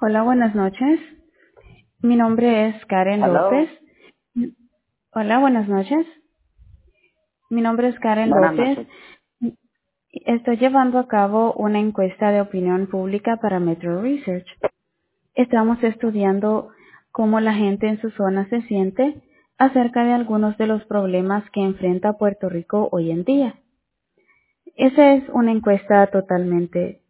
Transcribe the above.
Hola, buenas noches. Mi nombre es Karen López. Hello. Hola, buenas noches. Mi nombre es Karen Buenas López. noches. Estoy llevando a cabo una encuesta de opinión pública para Metro Research. Estamos estudiando cómo la gente en su zona se siente acerca de algunos de los problemas que enfrenta Puerto Rico hoy en día. Esa es una encuesta totalmente